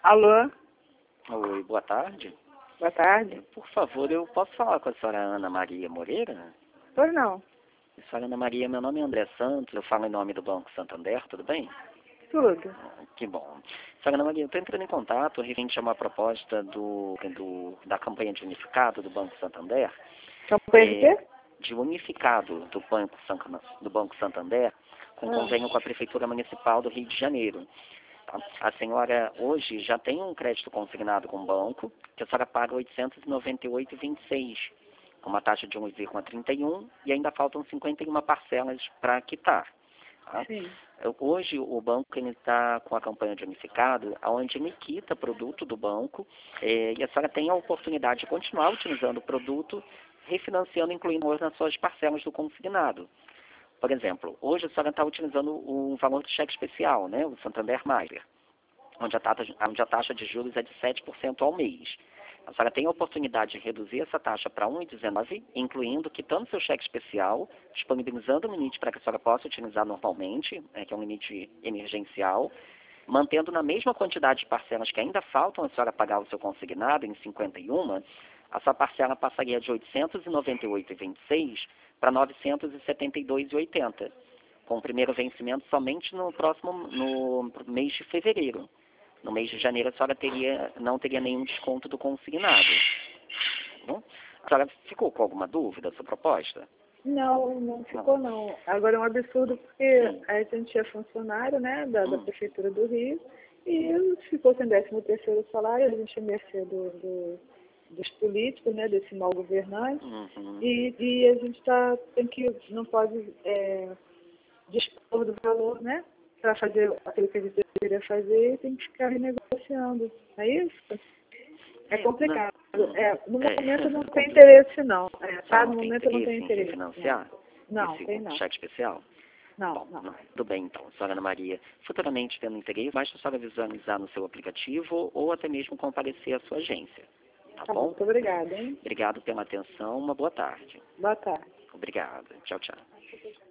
Alô, Oi, boa tarde. boa tarde. Por favor, eu posso falar com a senhora Ana Maria Moreira? Pois não, A senhora Ana Maria, meu nome é André Santos, eu falo em nome do Banco Santander, tudo bem? tudo. Que bom. Senhora Ana Maria, eu estou entrando em contato referente a uma proposta da campanha de unificado do Banco Santander, Campanha de quê? de unificado do Banco Santander, com convênio com a Prefeitura Municipal do Rio de Janeiro. Tá? A senhora hoje já tem um crédito consignado com o banco, que a senhora paga R$ 898,26, com uma taxa de 1,31 e ainda faltam 51 parcelas para quitar. Tá? Sim. Hoje o banco está com a campanha de unificado, onde ele quita produto do banco e a senhora tem a oportunidade de continuar utilizando o produto, refinanciando, incluindo nas suas parcelas do consignado. Por exemplo, hoje a senhora está utilizando o valor do cheque especial, né, o Santander Mailer, onde a taxa de juros é de 7% ao mês. A senhora tem a oportunidade de reduzir essa taxa para 1,19, incluindo quitando seu cheque especial, disponibilizando o limite para que a senhora possa utilizar normalmente, que é um limite emergencial, mantendo na mesma quantidade de parcelas que ainda faltam a senhora pagar o seu consignado, em 51, a sua parcela passaria de R$ 898,26 para R$ 972,80, com o primeiro vencimento somente no mês de fevereiro. No mês de janeiro a senhora não teria nenhum desconto do consignado. Tá bom? A senhora ficou com alguma dúvida da sua proposta? Não ficou não. Agora é um absurdo porque a gente é funcionário, né, da Prefeitura do Rio e ficou sem 13º salário, a gente é mercê dos políticos, né, desse mal governante, e a gente não pode dispor do valor, né, para fazer aquilo que a gente deveria fazer e tem que ficar renegociando. É isso? É complicado. No momento não tem interesse não. No momento não tem interesse. Financiar? Não, tem não. Cheque especial? Não. Tudo bem então, senhora Ana Maria. Futuramente tendo interesse, basta a senhora visualizar no seu aplicativo ou até mesmo comparecer à sua agência. Tá bom? Muito obrigada, hein? Obrigado pela atenção, uma boa tarde. Boa tarde. Obrigado. Tchau, tchau.